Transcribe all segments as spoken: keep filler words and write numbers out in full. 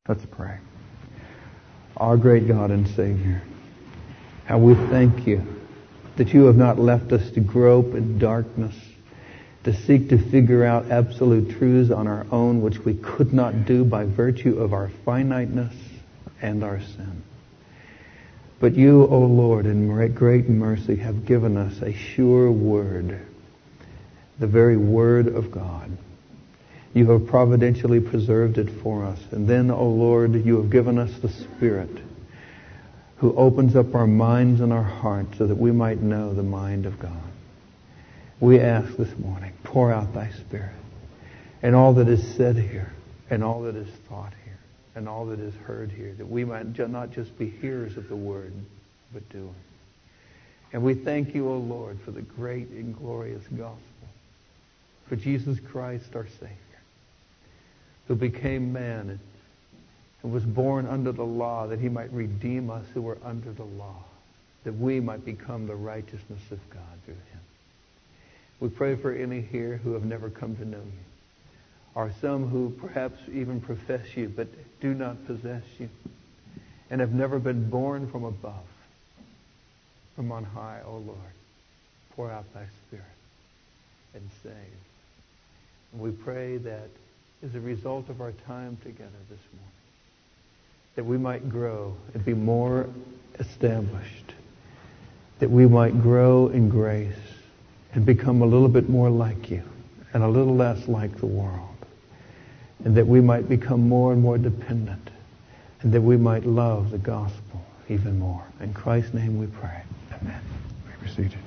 Let's pray. Our great God and Savior, how we thank you that you have not left us to grope in darkness, to seek to figure out absolute truths on our own, which we could not do by virtue of our finiteness and our sin. But you, O Lord, in great mercy have given us a sure word, the very word of God. You have providentially preserved it for us. And then, O Lord, you have given us the Spirit who opens up our minds and our hearts so that we might know the mind of God. We ask this morning, pour out thy Spirit and all that is said here and all that is thought here and all that is heard here, that we might not just be hearers of the word, but doers. And we thank you, O Lord, for the great and glorious gospel, for Jesus Christ our Savior, who became man and was born under the law that he might redeem us who were under the law, that we might become the righteousness of God through him. We pray for any here who have never come to know you, or some who perhaps even profess you but do not possess you, and have never been born from above, from on high. O Lord, pour out thy Spirit and save. And we pray that as a result of our time together this morning, that we might grow and be more established, that we might grow in grace and become a little bit more like you and a little less like the world, and that we might become more and more dependent, and that we might love the gospel even more. In Christ's name we pray. Amen. We be seated.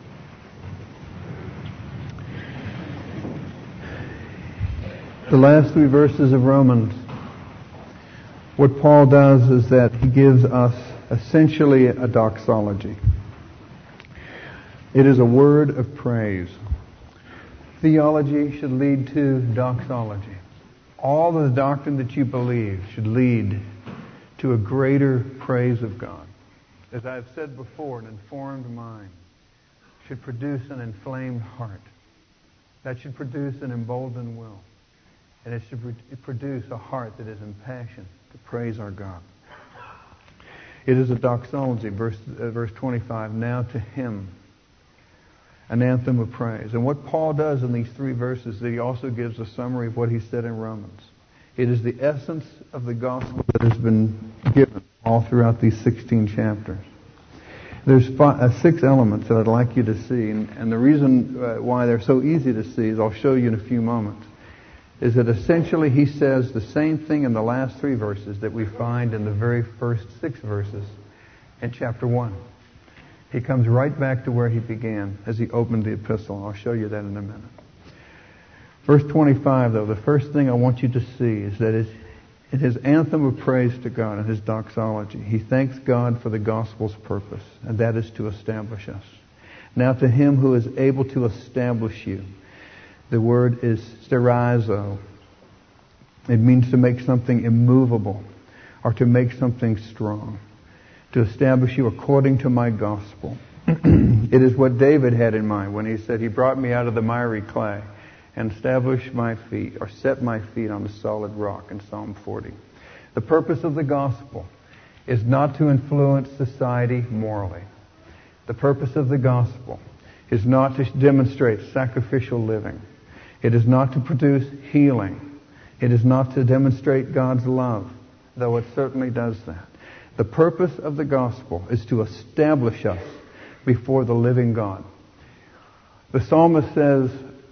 The last three verses of Romans, what Paul does is that he gives us essentially a doxology. It is a word of praise. Theology should lead to doxology. All the doctrine that you believe should lead to a greater praise of God. As I've said before, an informed mind should produce an inflamed heart. That should produce an emboldened will. And it should produce a heart that is impassioned to praise our God. It is a doxology, verse, uh, verse twenty-five, now to him, an anthem of praise. And what Paul does in these three verses, that he also gives a summary of what he said in Romans. It is the essence of the gospel that has been given all throughout these sixteen chapters. There's five, uh, six elements that I'd like you to see, and, and the reason uh, why they're so easy to see is I'll show you in a few moments. Is that essentially he says the same thing in the last three verses that we find in the very first six verses in chapter one. He comes right back to where he began as he opened the epistle. I'll show you that in a minute. Verse twenty-five, though, the first thing I want you to see is that in his anthem of praise to God, in his doxology, he thanks God for the gospel's purpose, and that is to establish us. Now to him who is able to establish you. The word is sterizo. It means to make something immovable or to make something strong. To establish you according to my gospel. It is what David had in mind when he said, he brought me out of the miry clay and established my feet, or set my feet on the solid rock in Psalm forty. The purpose of the gospel is not to influence society morally. The purpose of the gospel is not to demonstrate sacrificial living. It is not to produce healing. It is not to demonstrate God's love, though it certainly does that. The purpose of the gospel is to establish us before the living God. The psalmist says,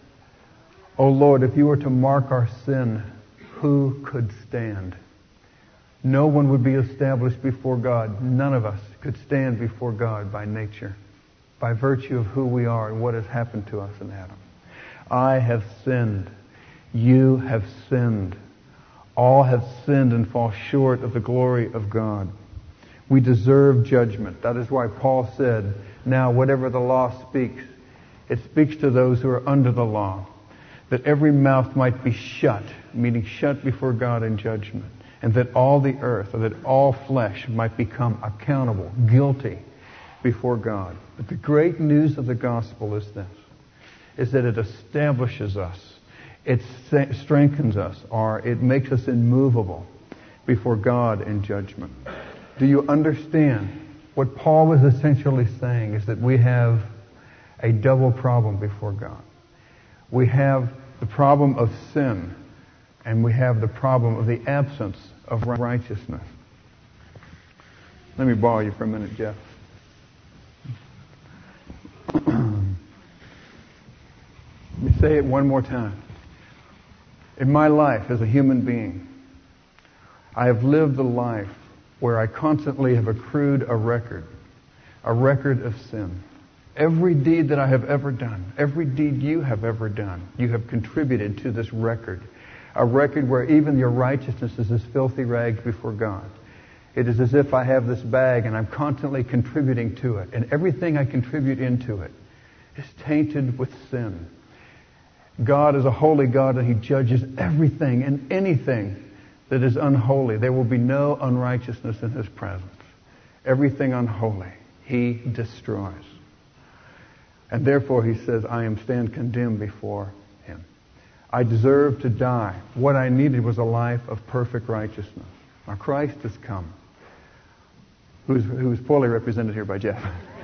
O Lord, if you were to mark our sin, who could stand? No one would be established before God. None of us could stand before God by nature, by virtue of who we are and what has happened to us in Adam. I have sinned. You have sinned. All have sinned and fall short of the glory of God. We deserve judgment. That is why Paul said, now whatever the law speaks, it speaks to those who are under the law, that every mouth might be shut, meaning shut before God in judgment, and that all the earth, or that all flesh might become accountable, guilty before God. But the great news of the gospel is this, is that it establishes us, it strengthens us, or it makes us immovable, before God in judgment. Do you understand? What Paul was essentially saying is that we have a double problem before God. We have the problem of sin, and we have the problem of the absence of righteousness. Let me borrow you for a minute, Jeff. Let me say it one more time. In my life as a human being, I have lived a life where I constantly have accrued a record, a record of sin. Every deed that I have ever done, every deed you have ever done, you have contributed to this record. A record where even your righteousness is as filthy rags before God. It is as if I have this bag and I'm constantly contributing to it. And everything I contribute into it is tainted with sin. God is a holy God, and He judges everything and anything that is unholy. There will be no unrighteousness in His presence. Everything unholy He destroys. And therefore He says, I am stand condemned before Him. I deserve to die. What I needed was a life of perfect righteousness. Now Christ has come, who's, who's poorly represented here by Jeff.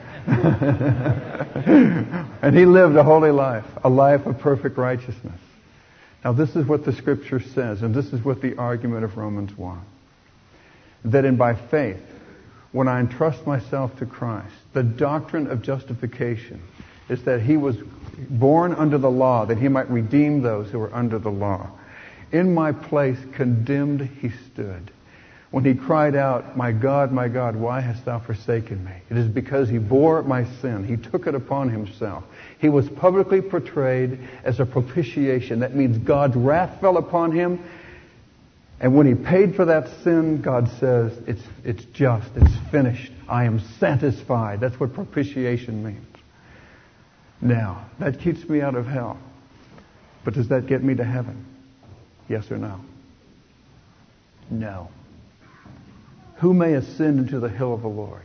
And He lived a holy life, a life of perfect righteousness. Now this is what the Scripture says, and this is what the argument of Romans one. That in by faith, when I entrust myself to Christ, the doctrine of justification is that He was born under the law, that He might redeem those who were under the law. In my place condemned He stood. When He cried out, my God, my God, why hast Thou forsaken me? It is because He bore my sin. He took it upon Himself. He was publicly portrayed as a propitiation. That means God's wrath fell upon Him. And when He paid for that sin, God says, it's, it's just, it's finished. I am satisfied. That's what propitiation means. Now, that keeps me out of hell. But does that get me to heaven? Yes or no? No. Who may ascend into the hill of the Lord?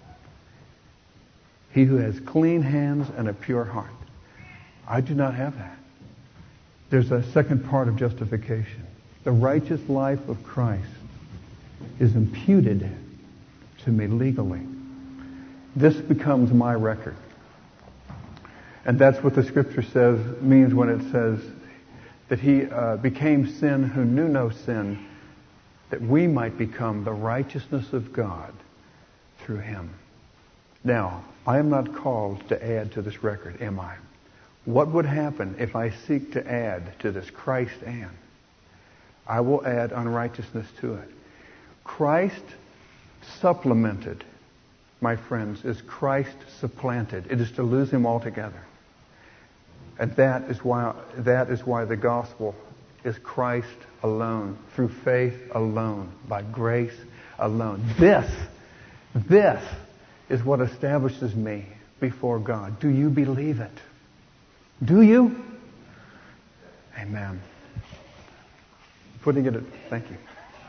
He who has clean hands and a pure heart. I do not have that. There's a second part of justification. The righteous life of Christ is imputed to me legally. This becomes my record. And that's what the Scripture says, means when it says that He uh, became sin who knew no sin, that we might become the righteousness of God through Him. Now, I am not called to add to this record, am I? What would happen if I seek to add to this Christ and? I will add unrighteousness to it. Christ supplemented, my friends, is Christ supplanted. It is to lose Him altogether. And that is why that is why the gospel is Christ alone, through faith alone, by grace alone. This, this is what establishes me before God. Do you believe it? Do you? Amen. Putting it at, thank you.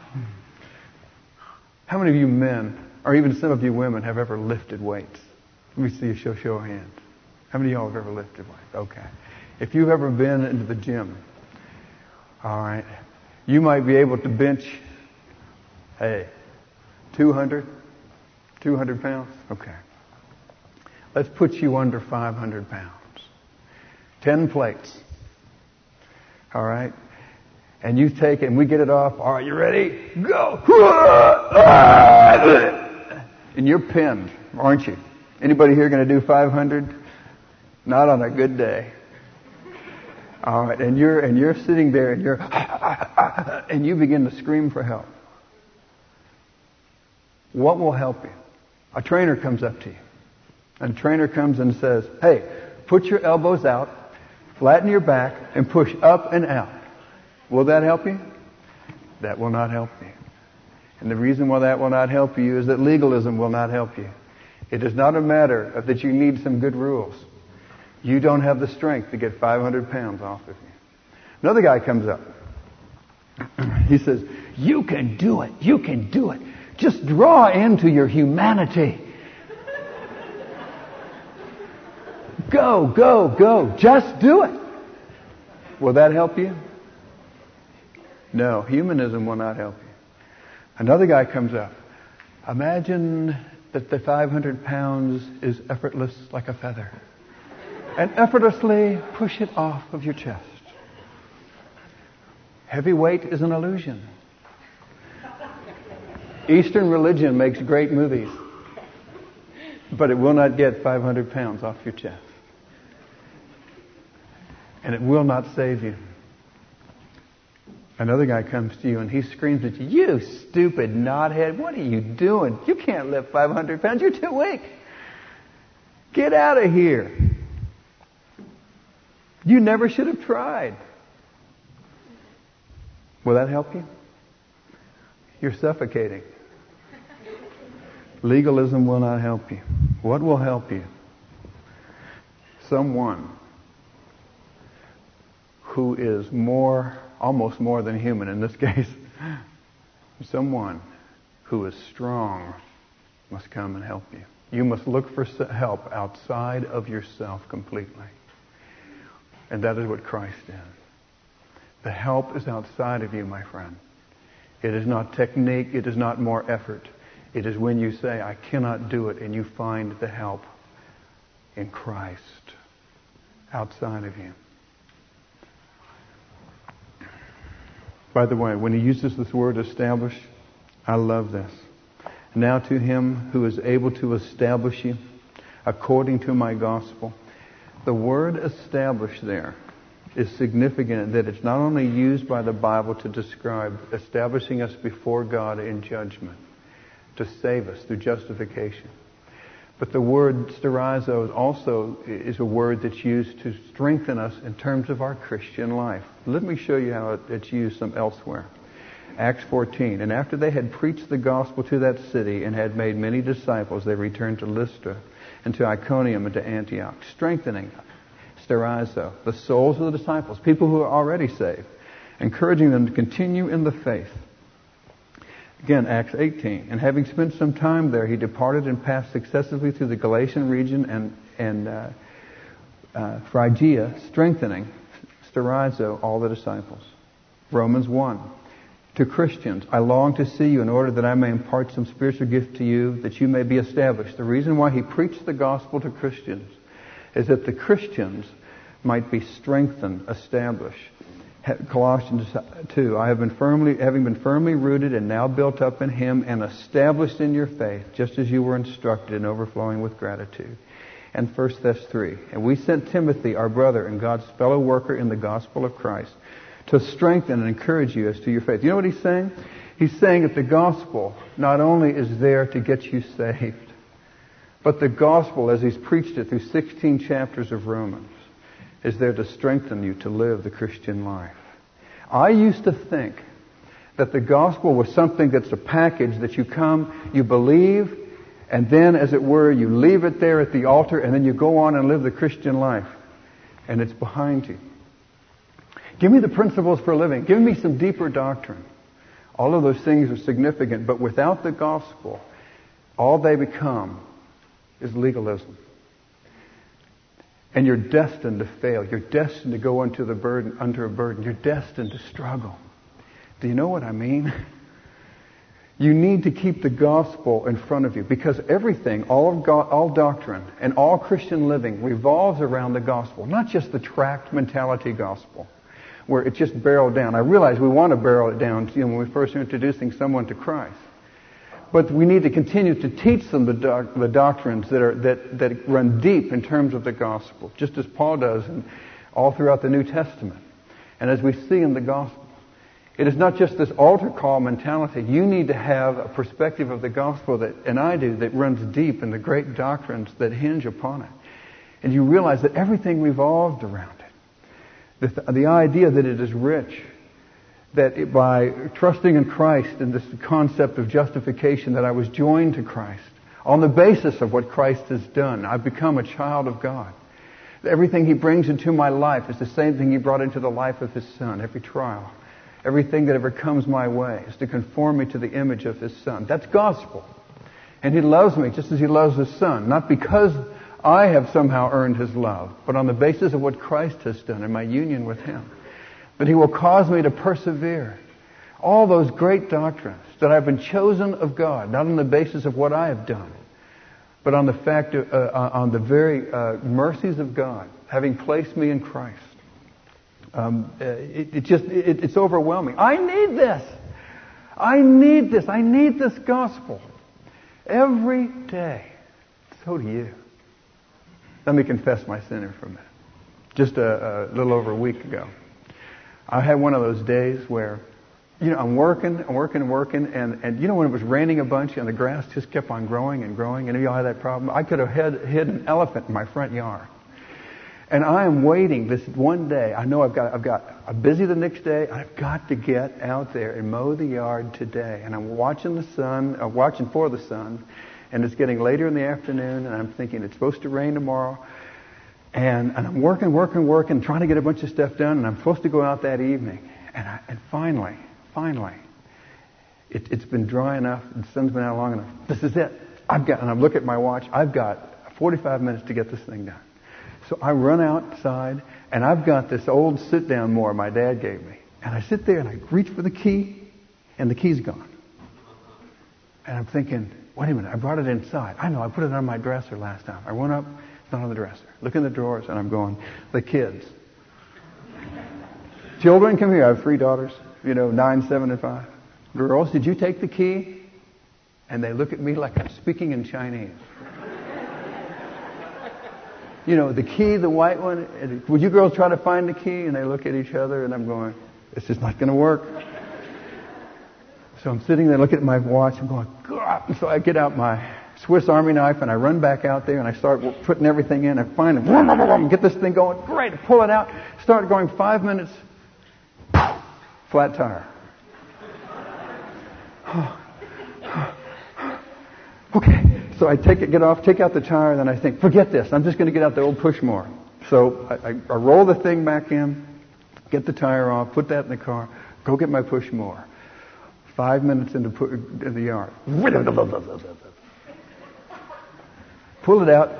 How many of you men, or even some of you women, have ever lifted weights? Let me see a show, show of hands. How many of y'all have ever lifted weights? Okay. If you've ever been into the gym, all right, you might be able to bench, hey, two hundred, two hundred pounds? Okay. Let's put you under five hundred pounds. Ten plates. All right? And you take it, and we get it off. All right, you ready? Go! And you're pinned, aren't you? Anybody here going to do five hundred? Not on a good day. All right, and you're and you're sitting there, and you're and you begin to scream for help. What will help you? A trainer comes up to you, and a trainer comes and says, "Hey, put your elbows out, flatten your back, and push up and out." Will that help you? That will not help you. And the reason why that will not help you is that legalism will not help you. It is not a matter of that you need some good rules. You don't have the strength to get five hundred pounds off of you. Another guy comes up. He says, "You can do it. You can do it. Just draw into your humanity. Go, go, go. Just do it." Will that help you? No, humanism will not help you. Another guy comes up. Imagine that the five hundred pounds is effortless like a feather. And effortlessly push it off of your chest. Heavy weight is an illusion. Eastern religion makes great movies, but it will not get five hundred pounds off your chest. And it will not save you. Another guy comes to you and he screams at you, "You stupid knothead, what are you doing? You can't lift five hundred pounds, you're too weak. Get out of here. You never should have tried." Will that help you? You're suffocating. Legalism will not help you. What will help you? Someone who is more, almost more than human in this case. Someone who is strong must come and help you. You must look for help outside of yourself completely. And that is what Christ did. The help is outside of you, my friend. It is not technique. It is not more effort. It is when you say, "I cannot do it," and you find the help in Christ outside of you. By the way, when he uses this word establish, I love this. Now to him who is able to establish you according to my gospel. The word establish there is significant that it's not only used by the Bible to describe establishing us before God in judgment, to save us through justification. But the word sterizo also is a word that's used to strengthen us in terms of our Christian life. Let me show you how it's used some elsewhere. Acts fourteen. And after they had preached the gospel to that city and had made many disciples, they returned to Lystra and to Iconium and to Antioch, strengthening, sterizo, the souls of the disciples, people who are already saved, encouraging them to continue in the faith. Again, Acts eighteen. And having spent some time there, he departed and passed successively through the Galatian region and, and uh, uh, Phrygia, strengthening, sterizo, all the disciples. Romans one. To Christians, I long to see you in order that I may impart some spiritual gift to you, that you may be established. The reason why he preached the gospel to Christians is that the Christians might be strengthened, established. Colossians two, I have been firmly, having been firmly rooted and now built up in him and established in your faith, just as you were instructed and overflowing with gratitude. And First Thess three, and we sent Timothy, our brother and God's fellow worker in the gospel of Christ, to strengthen and encourage you as to your faith. You know what he's saying? He's saying that the gospel not only is there to get you saved, but the gospel, as he's preached it through sixteen chapters of Romans, is there to strengthen you to live the Christian life. I used to think that the gospel was something that's a package that you come, you believe, and then, as it were, you leave it there at the altar, and then you go on and live the Christian life. And it's behind you. Give me the principles for living. Give me some deeper doctrine. All of those things are significant, but without the gospel, all they become is legalism. And you're destined to fail. You're destined to go into the burden, under a burden. You're destined to struggle. Do you know what I mean? You need to keep the gospel in front of you, because everything, all of God, all doctrine, and all Christian living revolves around the gospel, not just the tract mentality gospel, where it's just barreled down. I realize we want to barrel it down, you know, when we first are introducing someone to Christ. But we need to continue to teach them the, doc, the doctrines that are that, that run deep in terms of the gospel, just as Paul does and all throughout the New Testament. And as we see in the gospel, it is not just this altar call mentality. You need to have a perspective of the gospel, that, and I do, that runs deep in the great doctrines that hinge upon it. And you realize that everything revolves around it. The, the idea that it is rich, that it, by trusting in Christ and this concept of justification, that I was joined to Christ on the basis of what Christ has done. I've become a child of God. Everything he brings into my life is the same thing he brought into the life of his Son. Every trial, everything that ever comes my way is to conform me to the image of his Son. That's gospel. And he loves me just as he loves his Son, not because I have somehow earned his love, but on the basis of what Christ has done in my union with him. That he will cause me to persevere. All those great doctrines. that I've been chosen of God, not on the basis of what I have done, but on the fact of, uh, on the very uh, mercies of God, having placed me in Christ. Um, it, it just, it, it's overwhelming. I need this. I need this. I need this gospel every day. So do you. Let me confess my sin here for a minute. Just a, a little over a week ago, I had one of those days where, you know, I'm working, I'm working and working, and, and you know when it was raining a bunch and the grass just kept on growing and growing, and you all had that problem? I could have hid, hid an elephant in my front yard. And I am waiting this one day. I know I've got, I've got, I'm busy the next day. I've got to get out there and mow the yard today. And I'm watching the sun, uh, watching for the sun, and it's getting later in the afternoon, and I'm thinking it's supposed to rain tomorrow. And, and I'm working, working, working, trying to get a bunch of stuff done, and I'm supposed to go out that evening. And, I, and finally, finally, it, it's been dry enough, the sun's been out long enough. This is it. I've got, and I look at my watch, I've got forty-five minutes to get this thing done. So I run outside, and I've got this old sit-down mower my dad gave me. And I sit there, and I reach for the key, and the key's gone. And I'm thinking, wait a minute, I brought it inside. I know, I put it on my dresser last time. I went up, it's not on the dresser. Look in the drawers, and I'm going, the kids. Children, come here. I have three daughters, you know, nine, seven, and five. Girls, did you take the key? And they look at me like I'm speaking in Chinese. You know, the key, the white one. Would you girls try to find the key? And they look at each other, and I'm going, it's just not going to work. So I'm sitting there looking at my watch. I'm going, God. And so I get out my Swiss Army knife, and I run back out there, and I start putting everything in. I find it, get this thing going. Great. I pull it out. Start going five minutes. Flat tire. Okay. So I take it, get off, take out the tire, and then I think, forget this. I'm just going to get out the old push mower. So I, I, I roll the thing back in, get the tire off, put that in the car, go get my push mower. Five minutes into pu- in the yard. Pull it out.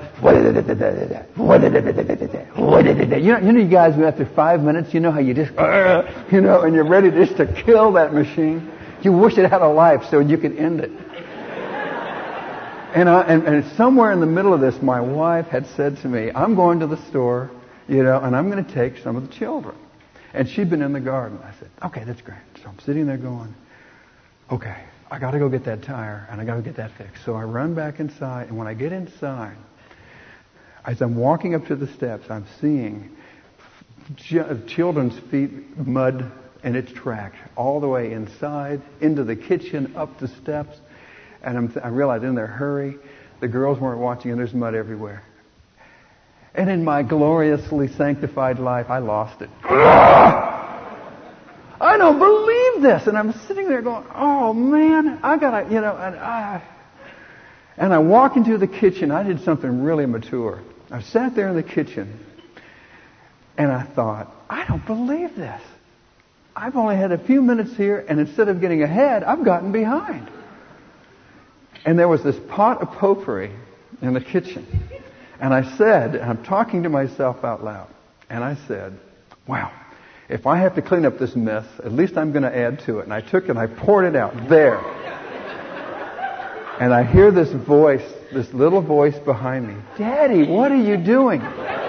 You know, you know, you guys, after five minutes, you know how you just, you know, and you're ready just to kill that machine. You wish it had a life so you could end it. And, I, and, and somewhere in the middle of this, my wife had said to me, I'm going to the store, you know, and I'm going to take some of the children. And she'd been in the garden. I said, okay, that's great. So I'm sitting there going, okay, I got to go get that tire, and I got to get that fixed. So I run back inside, and when I get inside, as I'm walking up to the steps, I'm seeing ch- children's feet, mud, and it's tracked all the way inside, into the kitchen, up the steps. And I'm th- I realized in their hurry, the girls weren't watching, and there's mud everywhere. And in my gloriously sanctified life, I lost it. I don't believe this. And I'm sitting there going, oh, man, I got to, you know, and I... And I walk into the kitchen. I did something really mature. I sat there in the kitchen, and I thought, I don't believe this. I've only had a few minutes here, and instead of getting ahead, I've gotten behind. And there was this pot of potpourri in the kitchen. And I said, and I'm talking to myself out loud, and I said, wow, if I have to clean up this mess, at least I'm going to add to it. And I took it and I poured it out there. And I hear this voice, this little voice behind me, Daddy, what are you doing?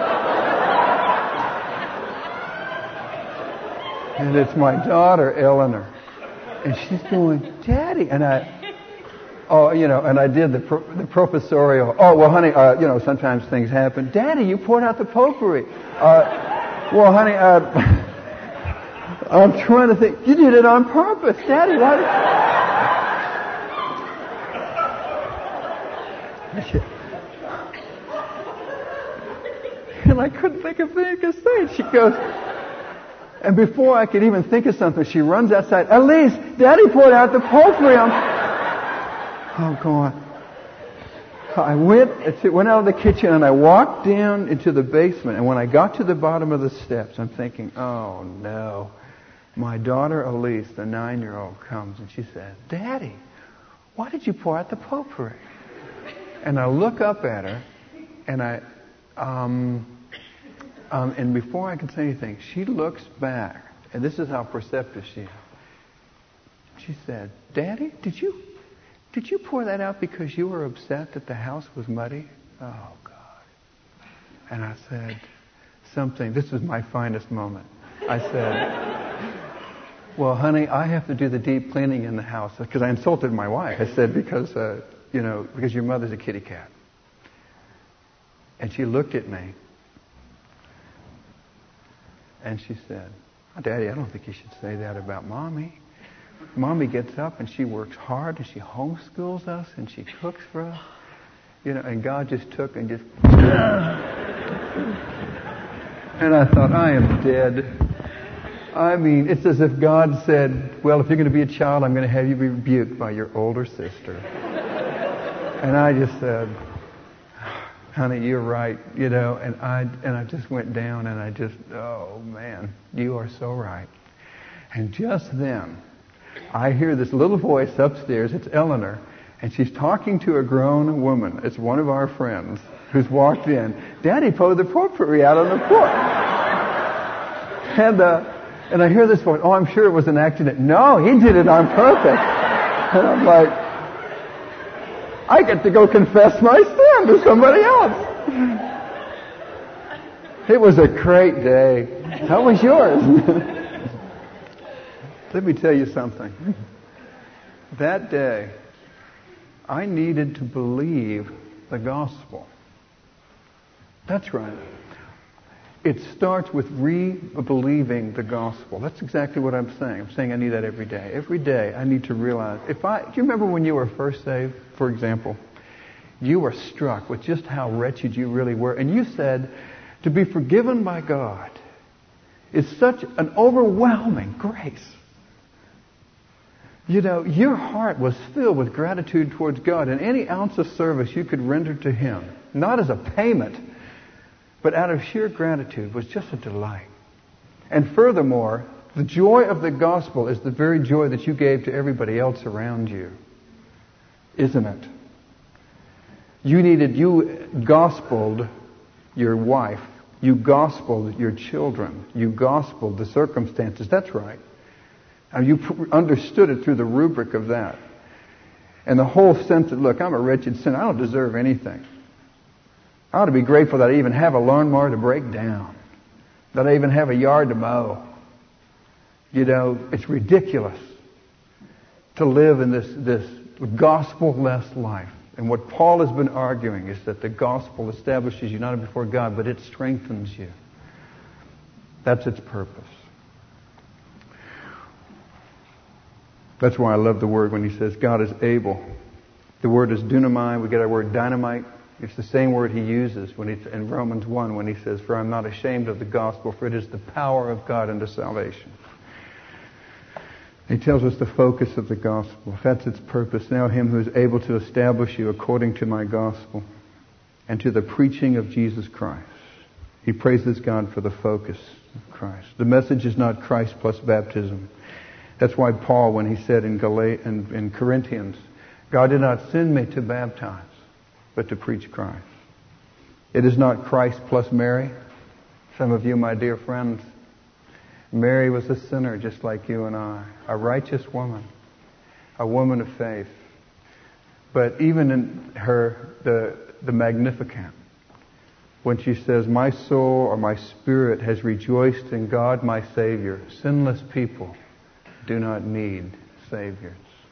And it's my daughter, Eleanor. And she's going, Daddy. And I... Oh, you know, and I did the pro- the professorial. Oh, well, honey, uh, you know, sometimes things happen. Daddy, you poured out the potpourri. Uh, well, honey, uh, I'm trying to think. You did it on purpose, Daddy. Why? Did... And I couldn't think of anything to say. She goes, and before I could even think of something, she runs outside. Elise, Daddy poured out the potpourri on. Oh, go on. I went, went out of the kitchen and I walked down into the basement. And when I got to the bottom of the steps, I'm thinking, oh no. My daughter Elise, the nine-year-old, comes and she says, Daddy, why did you pour out the potpourri? And I look up at her and I, um, um, and before I can say anything, she looks back. And this is how perceptive she is. She said, Daddy, did you did you pour that out because you were upset that the house was muddy? Oh, God. And I said something. This was my finest moment. I said, well, honey, I have to do the deep cleaning in the house, because I insulted my wife. I said, because, uh, you know, because your mother's a kitty cat. And she looked at me. And she said, oh, Daddy, I don't think you should say that about Mommy. Mommy gets up and she works hard and she homeschools us and she cooks for us. You know, and God just took and just... And I thought, I am dead. I mean, it's as if God said, well, if you're going to be a child, I'm going to have you be rebuked by your older sister. And I just said, honey, you're right, you know, and I and I just went down and I just, oh man, you are so right. And just then, I hear this little voice upstairs, it's Eleanor, and she's talking to a grown woman. It's one of our friends who's walked in. Daddy pulled the potpourri out on the porch. And, uh, and I hear this voice, oh, I'm sure it was an accident. No, he did it on purpose. And I'm like, I get to go confess my sin to somebody else. It was a great day. How was yours? Let me tell you something. That day, I needed to believe the gospel. That's right. It starts with re-believing the gospel. That's exactly what I'm saying. I'm saying I need that every day. Every day I need to realize. If I, do you remember when you were first saved, for example? You were struck with just how wretched you really were. And you said, to be forgiven by God is such an overwhelming grace. You know, your heart was filled with gratitude towards God, and any ounce of service you could render to Him, not as a payment, but out of sheer gratitude, was just a delight. And furthermore, the joy of the gospel is the very joy that you gave to everybody else around you. Isn't it? You needed, you gospeled your wife. You gospeled your children. You gospeled the circumstances. That's right. And you understood it through the rubric of that. And the whole sense that, look, I'm a wretched sinner. I don't deserve anything. I ought to be grateful that I even have a lawnmower to break down. That I even have a yard to mow. You know, it's ridiculous to live in this, this gospel-less life. And what Paul has been arguing is that the gospel establishes you not before God, but it strengthens you. That's its purpose. That's why I love the word when he says God is able. The word is dunamai. We get our word dynamite. It's the same word he uses when he, in Romans one when he says, for I'm not ashamed of the gospel, for it is the power of God unto salvation. He tells us the focus of the gospel. If that's its purpose, now him who is able to establish you according to my gospel and to the preaching of Jesus Christ. He praises God for the focus of Christ. The message is not Christ plus baptism. That's why Paul, when he said in, Gal- in, in Corinthians, God did not send me to baptize, but to preach Christ. It is not Christ plus Mary. Some of you, my dear friends, Mary was a sinner just like you and I, a righteous woman, a woman of faith. But even in her, the, the Magnificat, when she says, my soul or my spirit has rejoiced in God my Savior, sinless people do not need saviors.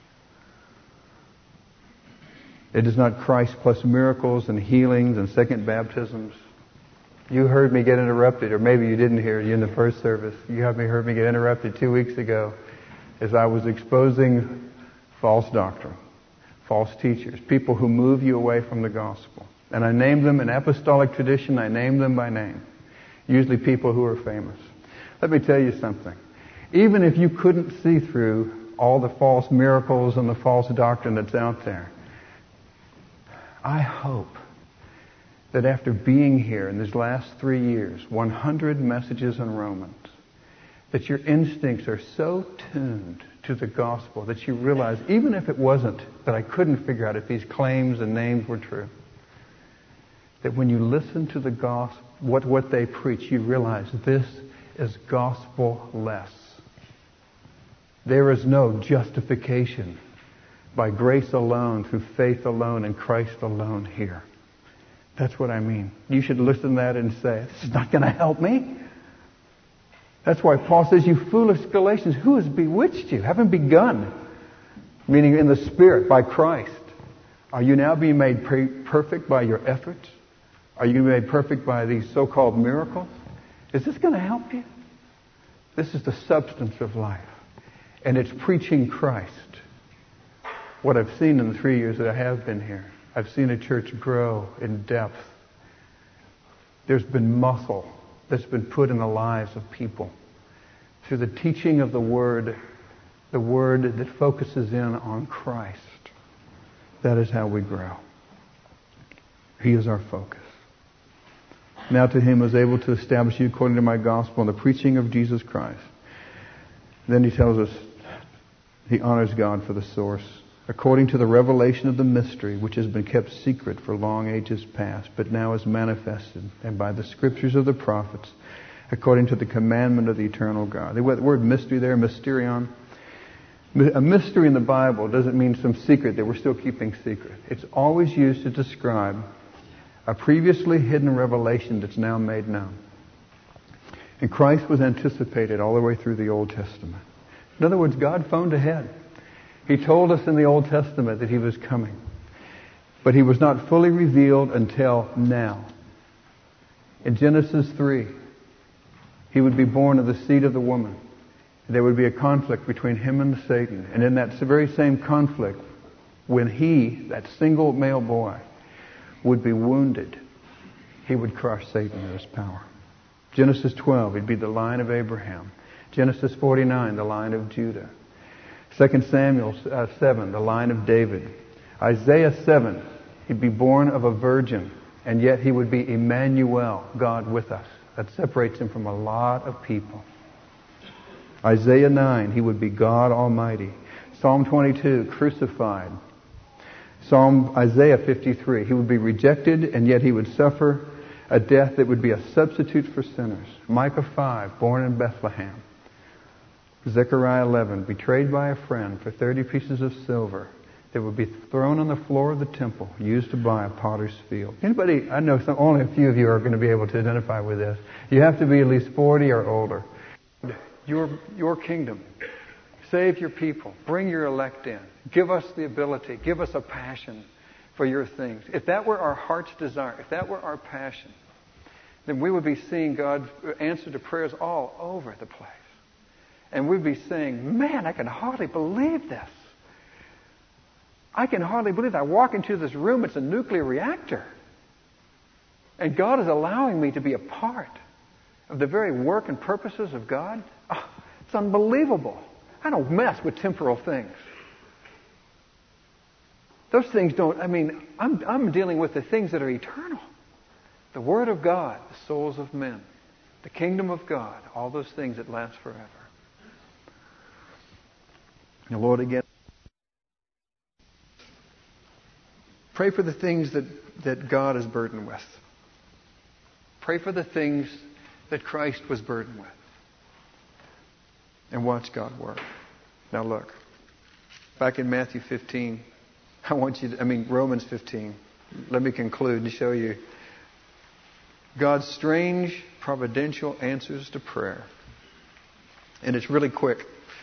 It is not Christ plus miracles and healings and second baptisms. You heard me get interrupted, or maybe you didn't hear it in the first service. You heard me, heard me get interrupted two weeks ago as I was exposing false doctrine, false teachers, people who move you away from the gospel. And I named them in apostolic tradition. I named them by name. Usually people who are famous. Let me tell you something. Even if you couldn't see through all the false miracles and the false doctrine that's out there, I hope that after being here in these last three years, one hundred messages on Romans, that your instincts are so tuned to the gospel that you realize, even if it wasn't, that I couldn't figure out if these claims and names were true, that when you listen to the gospel, what, what they preach, you realize this is gospel-less. There is no justification by grace alone, through faith alone, in Christ alone here. That's what I mean. You should listen to that and say, this is not going to help me. That's why Paul says, you foolish Galatians, who has bewitched you? Haven't begun. Meaning in the Spirit, by Christ. Are you now being made perfect by your efforts? Are you made perfect by these so-called miracles? Is this going to help you? This is the substance of life. And it's preaching Christ. What I've seen in the three years that I have been here, I've seen a church grow in depth. There's been muscle that's been put in the lives of people through the teaching of the Word, the Word that focuses in on Christ. That is how we grow. He is our focus. Now to Him who is able to establish you according to my gospel and the preaching of Jesus Christ. Then he tells us he honors God for the source. According to the revelation of the mystery, which has been kept secret for long ages past, but now is manifested, and by the scriptures of the prophets, according to the commandment of the eternal God. The word mystery there, mysterion, a mystery in the Bible doesn't mean some secret that we're still keeping secret. It's always used to describe a previously hidden revelation that's now made known. And Christ was anticipated all the way through the Old Testament. In other words, God phoned ahead. He told us in the Old Testament that He was coming. But He was not fully revealed until now. In Genesis three, He would be born of the seed of the woman. There would be a conflict between Him and Satan. And in that very same conflict, when He, that single male boy, would be wounded, He would crush Satan in his power. Genesis twelve, He'd be the line of Abraham. Genesis forty-nine, the line of Judah. Second Samuel uh, seven, the line of David. Isaiah seven, He'd be born of a virgin, and yet He would be Emmanuel, God with us. That separates Him from a lot of people. Isaiah nine, He would be God Almighty. Psalm twenty-two, crucified. Psalm Isaiah fifty-three, He would be rejected, and yet He would suffer a death that would be a substitute for sinners. Micah five, born in Bethlehem. Zechariah eleven, betrayed by a friend for thirty pieces of silver that would be thrown on the floor of the temple, used to buy a potter's field. Anybody, I know some, only a few of you are going to be able to identify with this. You have to be at least forty or older. Your, your kingdom. Save your people. Bring your elect in. Give us the ability. Give us a passion for your things. If that were our heart's desire, if that were our passion, then we would be seeing God's answer to prayers all over the place. And we'd be saying, man, I can hardly believe this. I can hardly believe it. I walk into this room, it's a nuclear reactor. And God is allowing me to be a part of the very work and purposes of God. Oh, it's unbelievable. I don't mess with temporal things. Those things don't, I mean, I'm, I'm dealing with the things that are eternal. The Word of God, the souls of men, the kingdom of God, all those things that last forever. Now, Lord, again, pray for the things that, that God is burdened with. Pray for the things that Christ was burdened with. And watch God work. Now look, back in Matthew fifteen, I want you to, I mean, Romans fifteen. Let me conclude and show you God's strange providential answers to prayer. And it's really quick.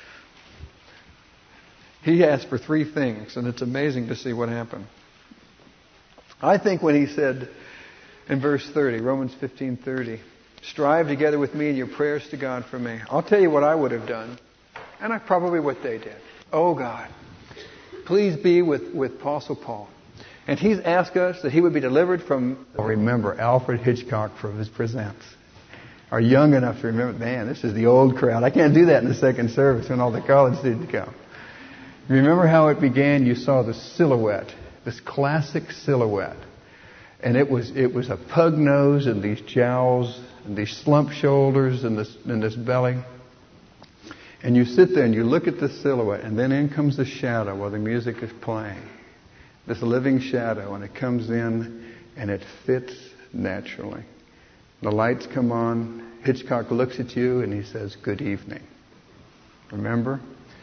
He asked for three things, and it's amazing to see what happened. I think when he said in verse thirty, Romans fifteen thirty, strive together with me in your prayers to God for me. I'll tell you what I would have done, and I probably what they did. Oh God, please be with, with Apostle Paul. And he's asked us that he would be delivered from, remember, Alfred Hitchcock from his Presents. Are young enough to remember, man, this is the old crowd. I can't do that in the second service when all the college students come. Remember how it began? You saw the silhouette, this classic silhouette. And it was it was a pug nose and these jowls and these slump shoulders and this and this belly. And you sit there and you look at the silhouette, and then in comes the shadow while the music is playing. This living shadow, and it comes in and it fits naturally. The lights come on. Hitchcock looks at you and he says, "Good evening." Remember?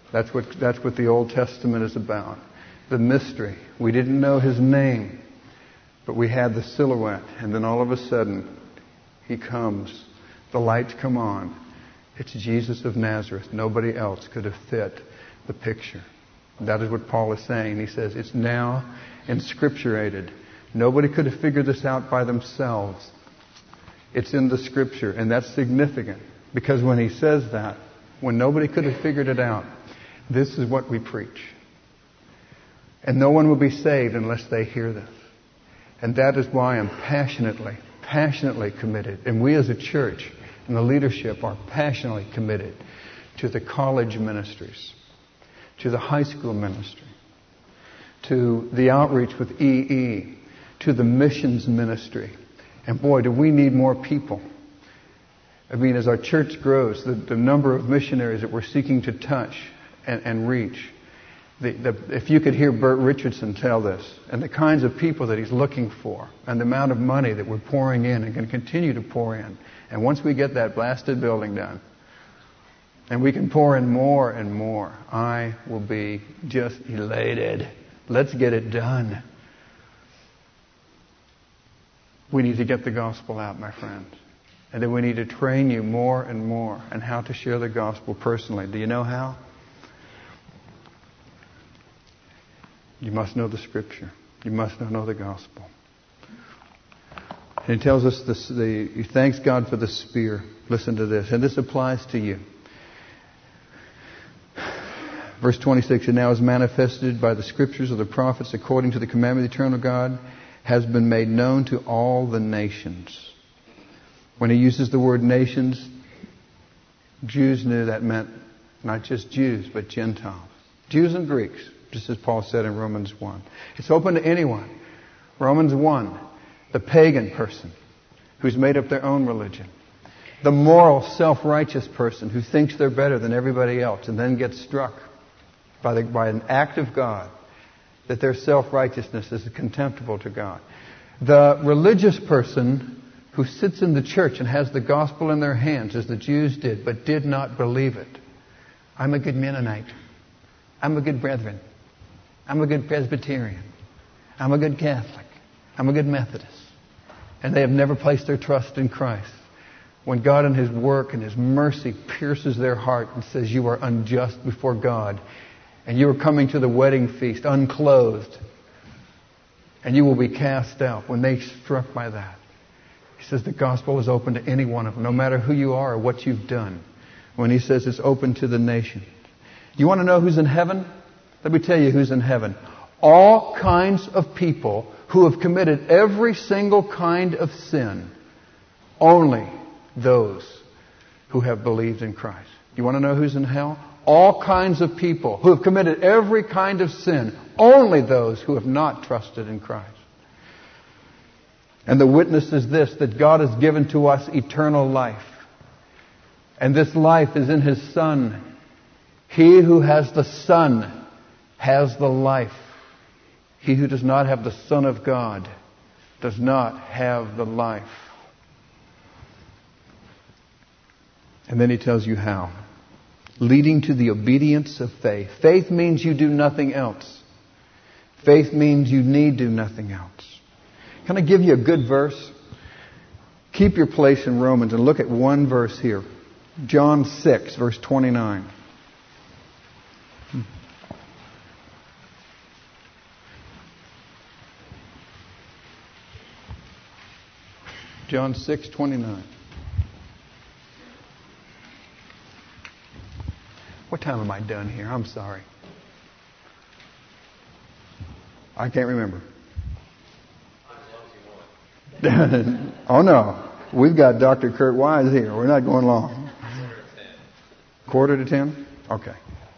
That's what, that's what the Old Testament is about. The mystery. We didn't know His name, but we had the silhouette. And then all of a sudden, He comes. The lights come on. It's Jesus of Nazareth. Nobody else could have fit the picture. That is what Paul is saying. He says it's now inscripturated. Nobody could have figured this out by themselves. It's in the Scripture. And that's significant. Because when he says that, when nobody could have figured it out, this is what we preach. And no one will be saved unless they hear this. And that is why I'm passionately, passionately committed. And we as a church and the leadership are passionately committed to the college ministries, to the high school ministry, to the outreach with E E, to the missions ministry. And boy, do we need more people. I mean, as our church grows, the, the number of missionaries that we're seeking to touch and, and reach. The, the, if you could hear Bert Richardson tell this, and the kinds of people that he's looking for, and the amount of money that we're pouring in and can continue to pour in. And once we get that blasted building done, and we can pour in more and more, I will be just elated. Let's get it done. We need to get the gospel out, my friends. And then we need to train you more and more on how to share the gospel personally. Do you know how? You must know the Scripture. You must know the gospel. And he tells us this, the, he thanks God for the spear. Listen to this. And this applies to you. Verse twenty-six, and now is manifested by the Scriptures of the prophets according to the commandment of the eternal God, has been made known to all the nations. When he uses the word nations, Jews knew that meant not just Jews, but Gentiles. Jews and Greeks, just as Paul said in Romans one. It's open to anyone. Romans one, the pagan person who's made up their own religion. The moral, self-righteous person who thinks they're better than everybody else and then gets struck by, the, by an act of God that their self-righteousness is contemptible to God. The religious person who sits in the church and has the gospel in their hands, as the Jews did, but did not believe it. I'm a good Mennonite. I'm a good Brethren. I'm a good Presbyterian. I'm a good Catholic. I'm a good Methodist. And they have never placed their trust in Christ. When God in His work and His mercy pierces their heart and says, you are unjust before God, and you are coming to the wedding feast unclothed, and you will be cast out. When they struck by that, He says the gospel is open to any one of them, no matter who you are or what you've done. When He says it's open to the nations. You want to know who's in heaven? Let me tell you who's in heaven. All kinds of people who have committed every single kind of sin. Only those who have believed in Christ. You want to know who's in hell? All kinds of people who have committed every kind of sin. Only those who have not trusted in Christ. And the witness is this, that God has given to us eternal life. And this life is in His Son. He who has the Son has the life. He who does not have the Son of God does not have the life. And then he tells you how. Leading to the obedience of faith. Faith means you do nothing else. Faith means you need do nothing else. Can I give you a good verse? Keep your place in Romans and look at one verse here. John six, verse twenty-nine. John six, twenty-nine. What time am I done here? I'm sorry. I can't remember. Oh no. We've got Doctor Kurt Wise here. We're not going long. Quarter to ten? Okay.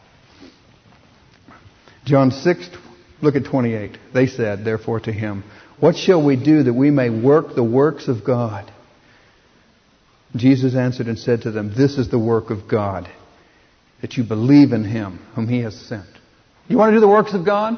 John six, look at twenty-eight. They said, therefore, to him, what shall we do that we may work the works of God? Jesus answered and said to them, this is the work of God, that you believe in Him whom He has sent. You want to do the works of God?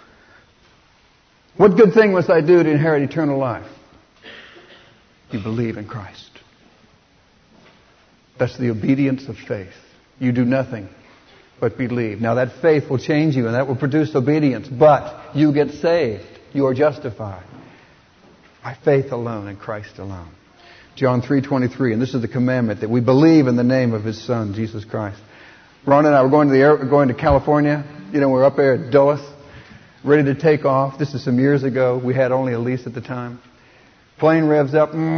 What good thing must I do to inherit eternal life? You believe in Christ. That's the obedience of faith. You do nothing but believe. Now that faith will change you and that will produce obedience, but you get saved. You are justified by faith alone in Christ alone. John three twenty-three, and this is the commandment, that we believe in the name of His Son, Jesus Christ. Ron and I were going to the air, going to California. You know, we're up there at Dulles, ready to take off. This is some years ago. We had only a lease at the time. Plane revs up. You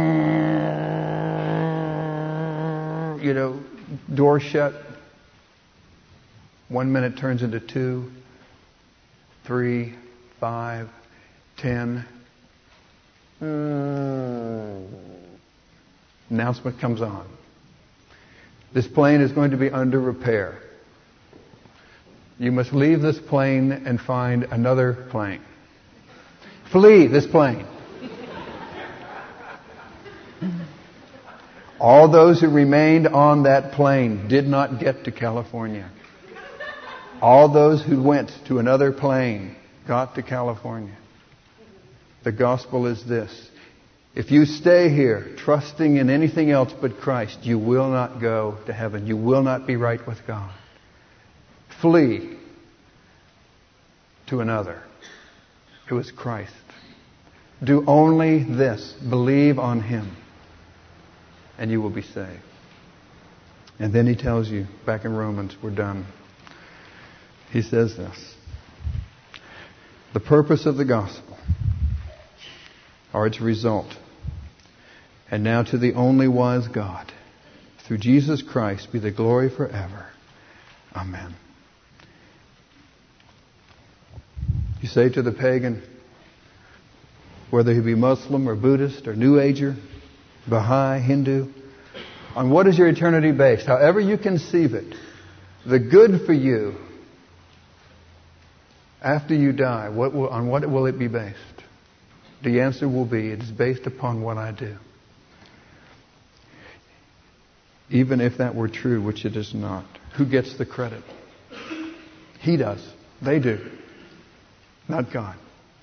know, door shut. One minute turns into two, three, five, ten. Announcement comes on. This plane is going to be under repair. You must leave this plane and find another plane. Flee this plane. All those who remained on that plane did not get to California. All those who went to another plane got to California. The gospel is this. If you stay here trusting in anything else but Christ, you will not go to heaven. You will not be right with God. Flee to another, who is Christ. Do only this. Believe on Him, and you will be saved. And then he tells you, back in Romans, we're done. He says this. The purpose of the gospel, or its result, and now to the only wise God, through Jesus Christ, be the glory forever. Amen. You say to the pagan, whether he be Muslim or Buddhist or New Ager, Baha'i, Hindu, on what is your eternity based? However you conceive it, the good for you after you die, what will, on what will it be based? The answer will be, it is based upon what I do. Even if that were true, which it is not. Who gets the credit? He does. They do. Not God.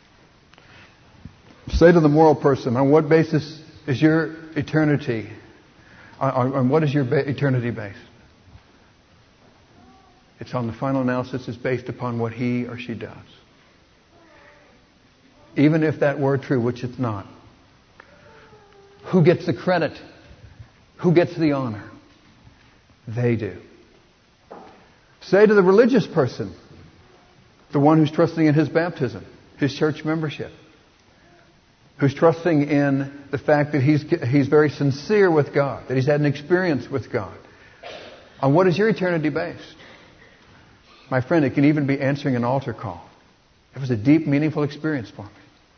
Say to the moral person, on what basis is your eternity, on, on what is your ba- eternity based? It's on the final analysis is based upon what he or she does. Even if that were true, which it's not. Who gets the credit? Who gets the honor? They do. Say to the religious person, the one who's trusting in his baptism, his church membership, who's trusting in the fact that he's he's very sincere with God, that he's had an experience with God. On what is your eternity based? My friend, it can even be answering an altar call. It was a deep, meaningful experience for me.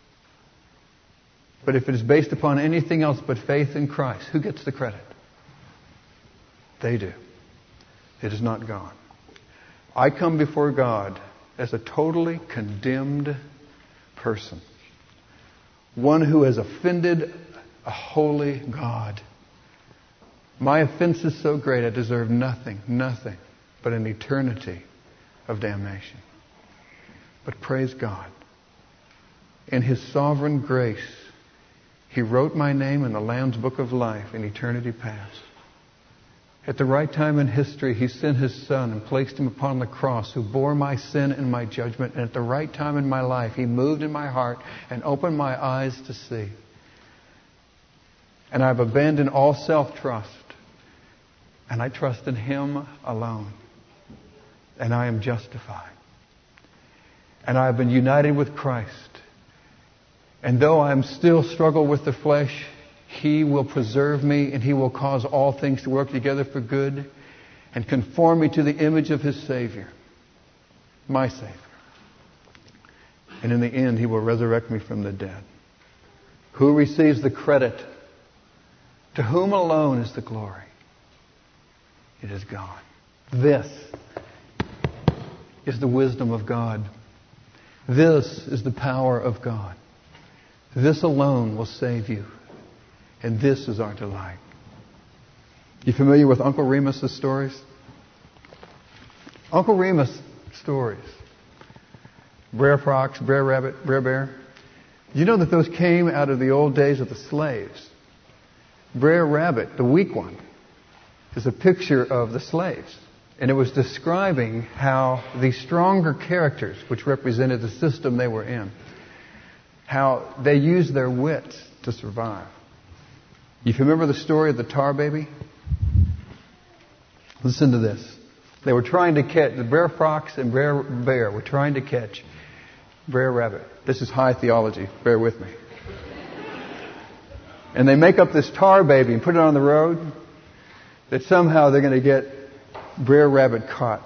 But if it is based upon anything else but faith in Christ, who gets the credit? They do. It is not God. I come before God as a totally condemned person. One who has offended a holy God. My offense is so great I deserve nothing, nothing but an eternity of damnation. But praise God. In His sovereign grace, He wrote my name in the Lamb's Book of Life in eternity past. At the right time in history, He sent His Son and placed Him upon the cross, who bore my sin and my judgment. And at the right time in my life, He moved in my heart and opened my eyes to see. And I've abandoned all self-trust. And I trust in Him alone. And I am justified. And I have been united with Christ. And though I am still struggle with the flesh, He will preserve me and He will cause all things to work together for good and conform me to the image of His Savior, my Savior. And in the end, He will resurrect me from the dead. Who receives the credit? To whom alone is the glory? It is God. This is the wisdom of God. This is the power of God. This alone will save you. And this is our delight. You familiar with Uncle Remus's stories? Uncle Remus stories. Brer Fox, Brer Rabbit, Brer Bear. You know that those came out of the old days of the slaves. Brer Rabbit, the weak one, is a picture of the slaves And it was describing how these stronger characters, which represented the system they were in, how they used their wits to survive. If you remember the story of the tar baby? Listen to this. They were trying to catch, the Brer Fox and Brer Bear were trying to catch Brer Rabbit. This is high theology. Bear with me. And they make up this tar baby and put it on the road that somehow they're going to get Brer Rabbit caught.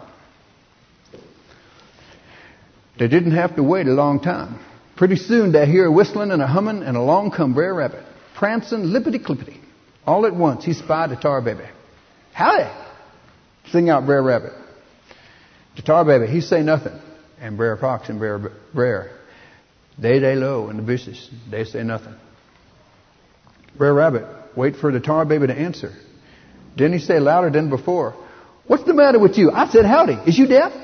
They didn't have to wait a long time. Pretty soon they hear a whistling and a humming, and along come Brer Rabbit, prancing lippity-clippity. All at once he spied the tar baby. Howdy! Sing out Brer Rabbit. The tar baby, he say nothing. And Brer Fox and Brer Brer, they lay low in the bushes. They say nothing. Brer Rabbit wait for the tar baby to answer. Then he say louder than before, "What's the matter with you? I said howdy. Is you deaf?"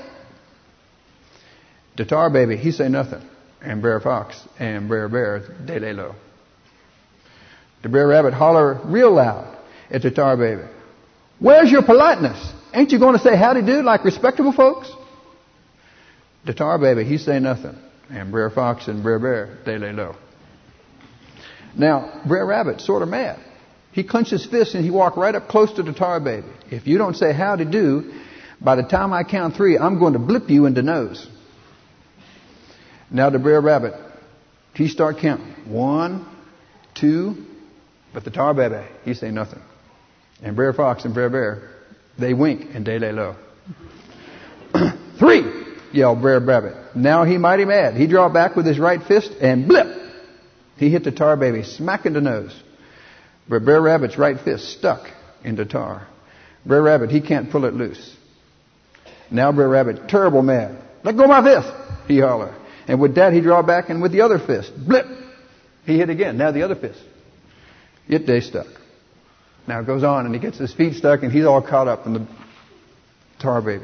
The tar baby, he say nothing. And Brer Fox and Brer Bear, they lay low. The Brer Rabbit holler real loud at the tar baby. "Where's your politeness? Ain't you going to say howdy do like respectable folks?" The tar baby, he say nothing. And Brer Fox and Brer Bear, they lay low. Now, Brer Rabbit sort of mad. He clenched his fist and he walked right up close to the tar baby. "If you don't say howdy do, by the time I count three, I'm going to blip you in the nose." Now the Brer Rabbit, he start counting. One, two, but the tar baby, he say nothing. And Brer Fox and Brer Bear, they wink and they lay low. "Three!" yelled Brer Rabbit. Now he mighty mad. He draw back with his right fist and blip! He hit the tar baby smack in the nose. But Brer Rabbit's right fist stuck in the tar. Brer Rabbit, he can't pull it loose. Now Brer Rabbit, terrible mad. "Let go of my fist!" he holler. And with that, he draw back, and with the other fist, blip! He hit again. Now the other fist. It they stuck. Now it goes on, and he gets his feet stuck, and he's all caught up in the tar baby.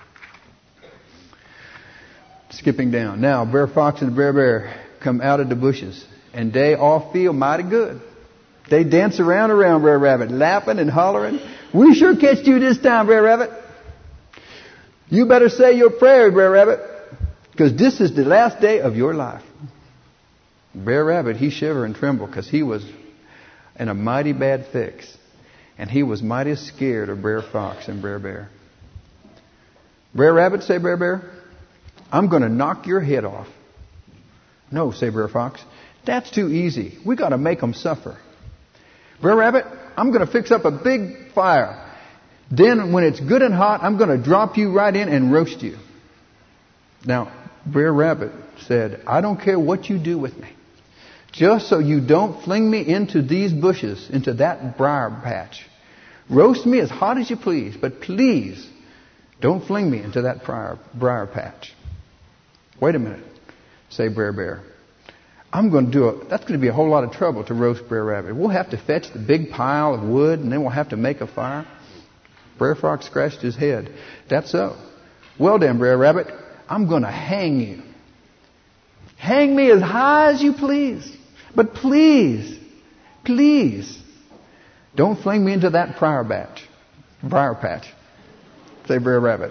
Skipping down. Now, Brer Fox and Brer Bear come out of the bushes, and they all feel mighty good. They dance around around Brer Rabbit, laughing and hollering. "We sure catched you this time, Brer Rabbit. You better say your prayers, Brer Rabbit, because this is the last day of your life." Brer Rabbit, he shiver and tremble because he was in a mighty bad fix. And he was mighty scared of Brer Fox and Brer Bear. "Brer Rabbit," say Brer Bear, "I'm going to knock your head off." "No," say Brer Fox, "that's too easy. We got to make them suffer." "Brer Rabbit, I'm going to fix up a big fire. Then when it's good and hot, I'm going to drop you right in and roast you." Now, Brer Rabbit said, "I don't care what you do with me, just so you don't fling me into these bushes, into that briar patch. Roast me as hot as you please, but please don't fling me into that briar, briar patch." "Wait a minute," say Brer Bear. "I'm going to do it. That's going to be a whole lot of trouble to roast Brer Rabbit. We'll have to fetch the big pile of wood, and then we'll have to make a fire." Brer Fox scratched his head. "That's so. Well then, Brer Rabbit, I'm going to hang you. Hang me as high as you please. But please, please, don't fling me into that briar patch. Briar patch," say Brer Rabbit.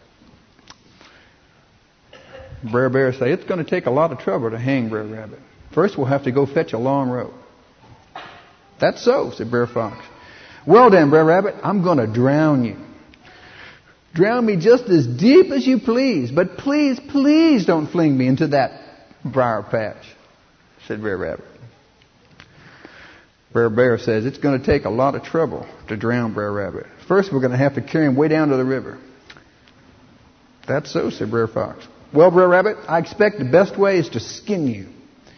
Brer Bear say, "It's going to take a lot of trouble to hang Brer Rabbit. First, we'll have to go fetch a long rope." "That's so," said Brer Fox. "Well then, Brer Rabbit, I'm going to drown you. Drown me just as deep as you please. But please, please don't fling me into that briar patch," said Brer Rabbit. Brer Bear says, "It's going to take a lot of trouble to drown Brer Rabbit. First, we're going to have to carry him way down to the river." "That's so," said Brer Fox. "Well, Brer Rabbit, I expect the best way is to skin you.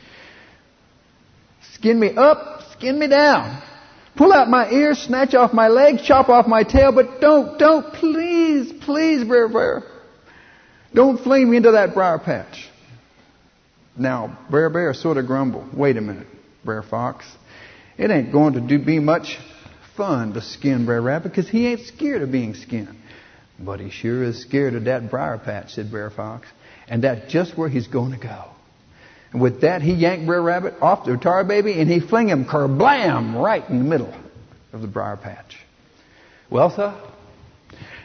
Skin me up, skin me down. Pull out my ears, snatch off my legs, chop off my tail, but don't, don't, please, please, Brer Bear, don't fling me into that briar patch." Now, Brer Bear sort of grumbled. "Wait a minute, Brer Fox. It ain't going to do be much fun to skin Brer Rabbit because he ain't scared of being skinned." "But he sure is scared of that briar patch," said Brer Fox. "And that's just where he's going to go." And with that, he yanked Brer Rabbit off the tar baby and he fling him kerblam right in the middle of the briar patch. Well, sir,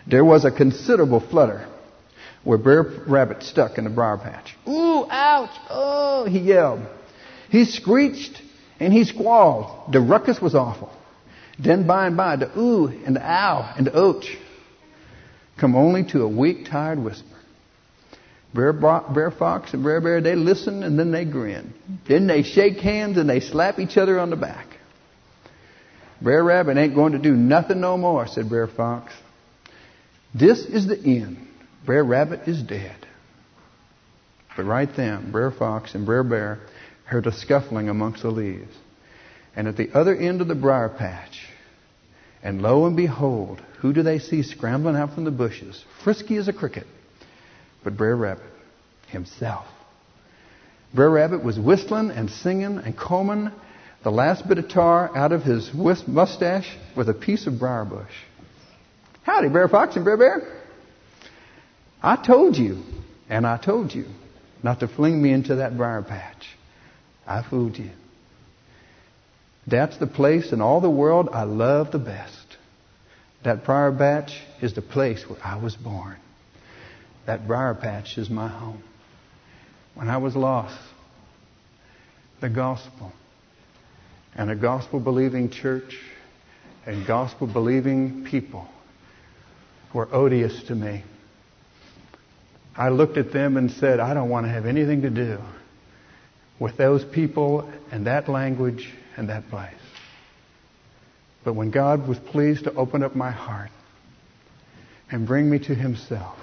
There was a considerable flutter where Brer Rabbit stuck in the briar patch. Ooh, ouch, oh, he yelled. He screeched and he squalled. The ruckus was awful. Then by and by, the ooh and the ow and the ouch come only to a weak, tired whisper. Brer, Brer Fox and Brer Bear, they listen and then they grin. Then they shake hands and they slap each other on the back. Brer Rabbit ain't going to do nothing no more, said Brer Fox. This is the end. Brer Rabbit is dead. But right then, Brer Fox and Brer Bear heard a scuffling amongst the leaves. And at the other end of the briar patch, and lo and behold, who do they see scrambling out from the bushes, frisky as a cricket, but Brer Rabbit himself. Brer Rabbit was whistling and singing and combing the last bit of tar out of his mustache with a piece of briar bush. Howdy, Brer Fox and Brer Bear. I told you, and I told you, not to fling me into that briar patch. I fooled you. That's the place in all the world I love the best. That briar patch is the place where I was born. That briar patch is my home. When I was lost, the gospel and a gospel-believing church and gospel-believing people were odious to me. I looked at them and said, I don't want to have anything to do with those people and that language and that place. But when God was pleased to open up my heart and bring me to Himself,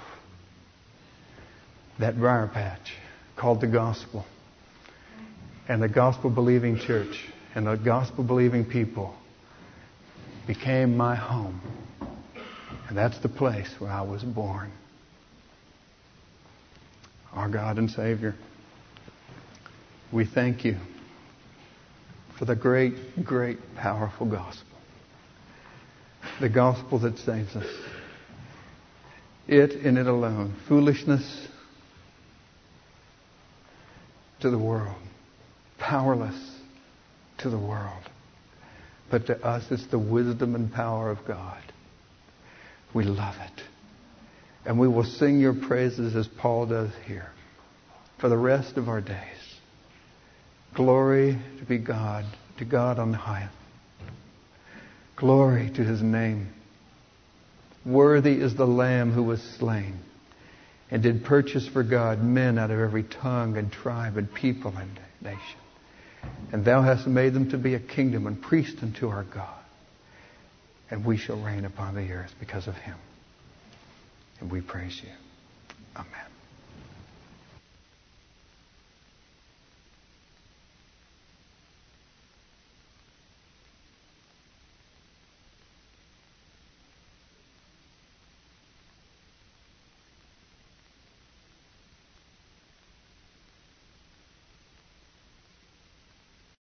that briar patch called the gospel and the gospel-believing church and the gospel-believing people became my home. And that's the place where I was born. Our God and Savior, we thank you for the great, great, powerful gospel. The gospel that saves us. It and it alone. Foolishness to the world. Powerless to the world. But to us it's the wisdom and power of God. We love it. And we will sing your praises as Paul does here for the rest of our days. Glory to be God, to God on the highest. Glory to His name. Worthy is the Lamb who was slain and did purchase for God men out of every tongue and tribe and people and nation. And thou hast made them to be a kingdom and priests unto our God. And we shall reign upon the earth because of Him. And we praise you. Amen.